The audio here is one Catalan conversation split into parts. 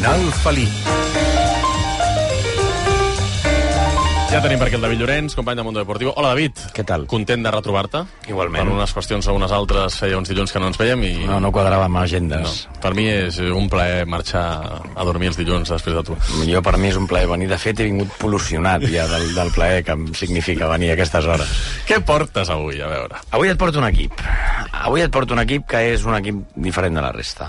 Final felí. Ja tenim per aquí el David Llorenç, company de Mundo Deportivo. Hola, David. Què tal? Content de retrobar-te. Igualment. Per unes qüestions o unes altres feia uns dilluns que no ens veiem i... No quadrava amb agendes. No. Per mi és un plaer marxar a dormir els dilluns després de tu. Per mi és un plaer venir. De fet, he vingut pol·lucionat ja del plaer que em significa venir a aquestes hores. Què portes avui, a veure? Avui et porto un equip. Que és un equip diferent de la resta.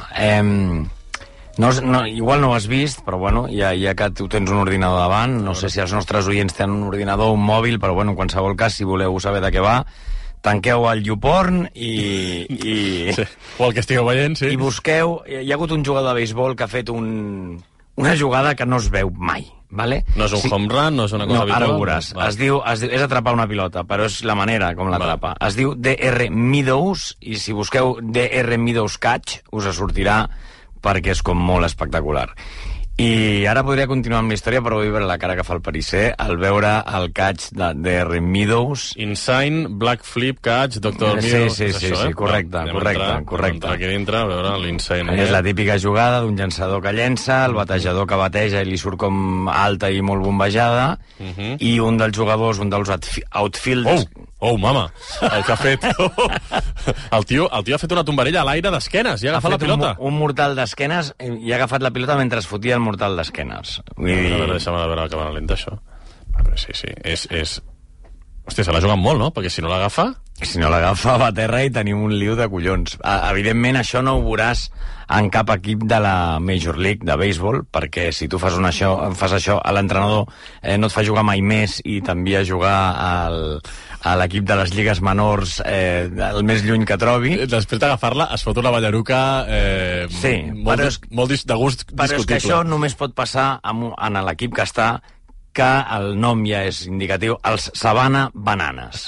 Igual no ho has vist, però bueno, ja que tu tens un ordinador davant, no sé si els nostres oients tenen un ordinador o un mòbil, però bueno, en qualsevol cas, si voleu saber de què va, tanqueu el YouPorn i sí. O el que estigueu veient, sí. I busqueu... Hi ha hagut un jugador de béisbol que ha fet una jugada que no es veu mai, ¿vale? No és un home run, no és una cosa habitual? Ara ho veuràs. Es diu, és atrapar una pilota, però és la manera com l'atrapa. Es diu DR Meadows, i si busqueu DR Meadows Catch, us sortirà perquè és com molt espectacular. I ara podria continuar amb la història, però vull veure la cara que fa el Parisser al veure el catch de DR Meadows. Insane, Black Flip, Catch, Dr. Meadows... Sí, correcte. Aquí dintre, a veure l'Insane. És la típica jugada d'un llançador que llença, el batejador que bateja i li surt com alta i molt bombejada, i un dels jugadors, un dels outfielders... Oh, mama, el que ha fet... El tio ha fet una tombarella a l'aire d'esquenes i ha agafat la pilota. Un mortal d'esquenes i ha agafat la pilota mentre es fotia el mortal d'esquenes. A veure, deixa'm veure que va lenta, això. Sí, és... Hòstia, se l'ha jugat molt, no? Perquè si no l'agafa... Si no l'agafa, va a terra i tenim un liu de collons. Evidentment, això no ho veuràs en cap equip de la Major League de béisbol, perquè si tu fas això, l'entrenador no et fa jugar mai més i t'envia a jugar a l'equip de les lligues menors el més lluny que trobi. Després d'agafar-la es fot una ballaruca molt de gust discutible. Però és que això només pot passar en l'equip que està, que el nom ja és indicatiu, els Savannah Bananas.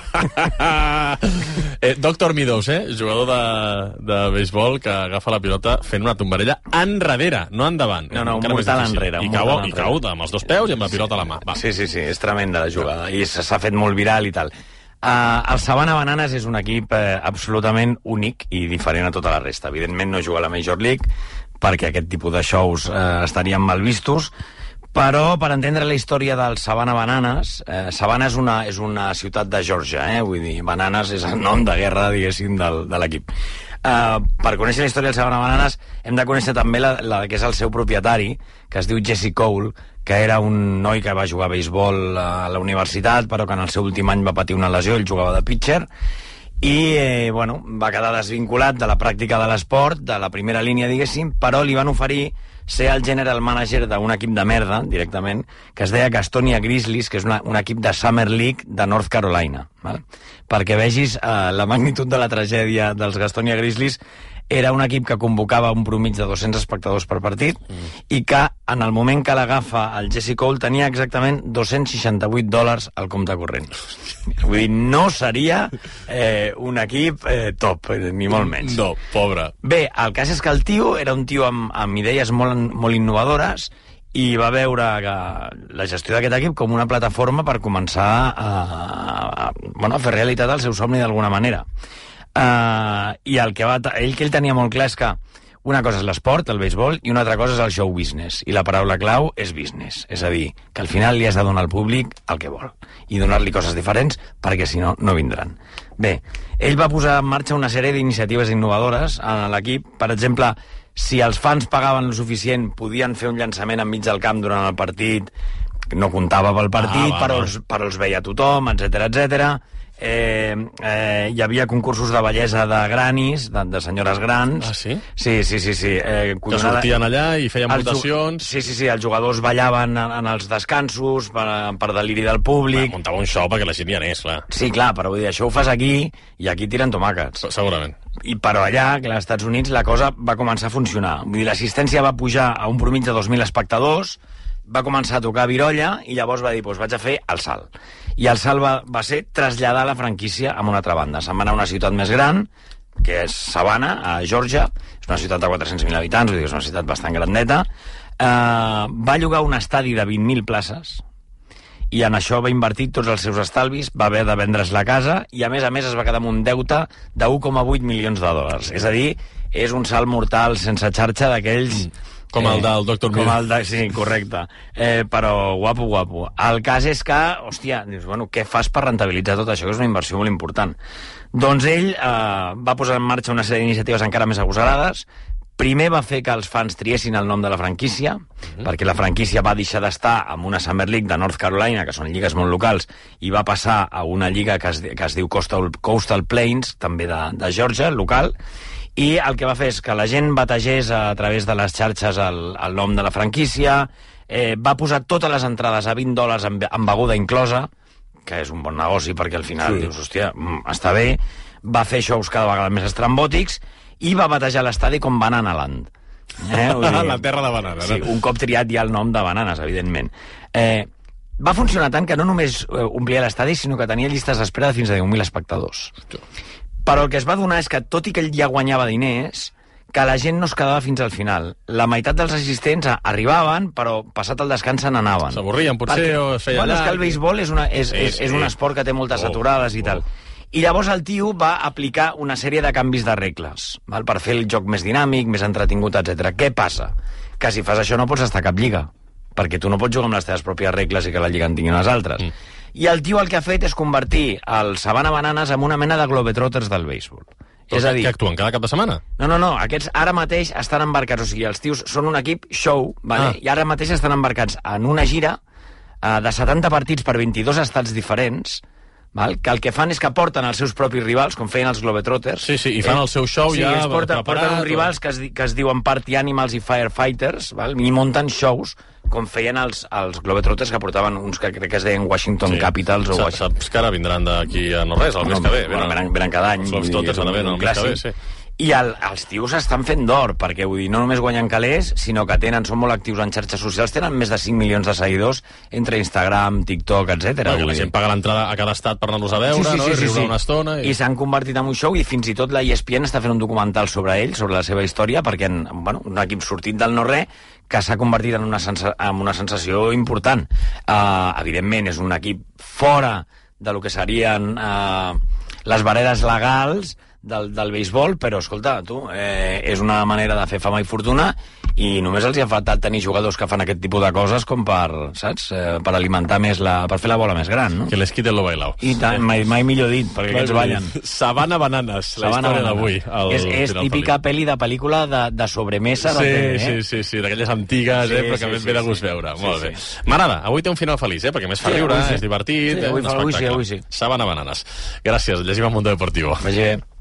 Dr. Meadows, jugador de béisbol que agafa la pilota fent una tombarella enrere, no endavant. No, un mortal enrere. I cau amb els dos peus i amb la pilota a la mà. Va. Sí, és tremenda la jugada. I s'ha fet molt viral i tal. El Savannah Bananas és un equip absolutament únic i diferent a tota la resta. Evidentment no juga a la Major League perquè aquest tipus de shows estarien mal vistos, però per entendre la història del Savannah Bananas, Savannah és una ciutat de Georgia, vull dir, Bananas és el nom de guerra, diguéssim, de l'equip. Per conèixer la història del Savannah Bananas hem de conèixer també la que és el seu propietari, que es diu Jesse Cole, que era un noi que va jugar a béisbol a la universitat, però que en el seu últim any va patir una lesió, ell jugava de pitcher, i va quedar desvinculat de la pràctica de l'esport, de la primera línia, diguéssim, però li van oferir ser el general manager d'un equip de merda, directament, que es deia Gastonia Grizzlies, que és un equip de Summer League de North Carolina. Val? Perquè vegis la magnitud de la tragèdia dels Gastonia Grizzlies. Era un equip que convocava un promig de 200 espectadors per partit i que en el moment que l'agafa el Jesse Cole tenia exactament $268 al compte corrent. Vull dir, no seria un equip top, ni molt menys. No, pobre. Bé, el cas és que el tio era un tio amb idees molt innovadores i va veure que la gestió d'aquest equip com una plataforma per començar a fer realitat el seu somni d'alguna manera. I el que ell tenia molt clar és que una cosa és l'esport, el béisbol, i una altra cosa és el show business. I la paraula clau és business. És a dir, que al final li has de donar al públic el que vol i donar-li coses diferents perquè si no, no vindran. Bé, ell va posar en marxa una sèrie d'iniciatives innovadores a l'equip. Per exemple, si els fans pagaven el suficient, podien fer un llançament enmig del camp durant el partit, no comptava pel partit, però els veia tothom, etc. Hi havia concursos de bellesa de granis, de senyores grans. Ah, sí? Sí. Que sortien allà i feien votacions. Sí, els jugadors ballaven en els descansos per deliri del públic. Muntava un show perquè la gent hi anés, clar. Sí, clar, però vull dir, això ho fas aquí i aquí tiren tomàquets. Segurament. Però allà, que als Estats Units, la cosa va començar a funcionar. Vull dir, l'assistència va pujar a un promig de 2.000 espectadors, va començar a tocar virolla i llavors va dir, vaig a fer el salt. I el salt va ser traslladar la franquícia a una altra banda. Se'n va anar a una ciutat més gran, que és Savannah, a Georgia. És una ciutat de 400.000 habitants, vull dir, és una ciutat bastant grandeta. Va llogar un estadi de 20.000 places i en això va invertir tots els seus estalvis, va haver de vendre's la casa i a més es va quedar amb un deute de $1,8 milions. És a dir, és un salt mortal sense xarxa d'aquells Com el del Dr. Mir. Sí, correcte. Però guapo. El cas és que, hòstia, dius, bueno, què fas per rentabilitzar tot això, que és una inversió molt important? Doncs ell va posar en marxa una sèrie d'iniciatives encara més agosarades. Primer va fer que els fans triessin el nom de la franquícia, perquè la franquícia va deixar d'estar en una Summer League de North Carolina, que són lligues molt locals, i va passar a una lliga que es diu Coastal Plains, també de Georgia, local, i el que va fer és que la gent bategés a través de les xarxes el nom de la franquícia, va posar totes les entrades a $20 amb beguda inclosa, que és un bon negoci perquè al final dius, hòstia, està bé, va fer shows cada vegada més estrambòtics i va batejar l'estadi com Banana Land. La terra de bananes. Sí, un cop triat ja el nom de bananes, evidentment. Va funcionar tant que no només omplia l'estadi, sinó que tenia llistes d'espera de fins a 10.000 espectadors. Però el que es va donar és que, tot i que ell ja guanyava diners, que la gent no es quedava fins al final. La meitat dels assistents arribaven, però passat el descans se n'anaven. S'avorrien, potser, o es feia és que el béisbol és un esport que té moltes aturades i tal. I llavors el tio va aplicar una sèrie de canvis de regles, per fer el joc més dinàmic, més entretingut, etc. Què passa? Que si fas això no pots estar a cap lliga, perquè tu no pots jugar amb les teves pròpies regles i que la lliga en tinguin les altres. I el tio el que ha fet és convertir el Savannah Bananas en una mena de Globetrotters del béisbol. És a dir, que actuen cada cap de setmana? No, aquests ara mateix estan embarcats, o sigui, els tios són un equip show, i ara mateix estan embarcats en una gira de 70 partits per 22 estats diferents, que el que fan és que porten els seus propis rivals, com feien els Globetrotters. Sí, i fan el seu show ja preparat. Porten uns rivals que es diuen Party Animals i Firefighters, i munten shows com feien els Globetrotters, que portaven uns que crec que es deien Washington Capitals. Saps que ara vindran d'aquí a no res, el mes que ve. Venen cada any. Els Globetrotters van a veure el mes que ve, sí. I els tios estan fent d'or, perquè vull dir, no només guanyen calés, sinó que són molt actius en xarxes socials, tenen més de 5 milions de seguidors entre Instagram, TikTok, etc. La gent paga l'entrada a cada estat per anar-los a veure, i riure una estona. I s'han convertit en un show, i fins i tot la ESPN està fent un documental sobre ells, sobre la seva història, perquè un equip sortit del no-res que s'ha convertit en una sensació important. Evidentment, és un equip fora de lo que serien les barreres legals del béisbol, però escolta, tu, és una manera de fer fama i fortuna, i només els hi ha faltat tenir jugadors que fan aquest tipus de coses com per, saps, per alimentar més per fer la bola més gran, no? Que les quiten lo bailao. I tant, mai millor dit, perquè aquests ballen. Savannah Bananas, la història d'avui. És típica pel·li de pel·lícula de sobremesa. Sí, d'aquelles antigues, però que més ve de gust veure. Molt bé. M'agrada, avui té un final feliç, perquè més fa riure, és divertit, avui sí. Savannah Bananas. Gràcies, llegim al Mundo Deportivo. Vagi bé.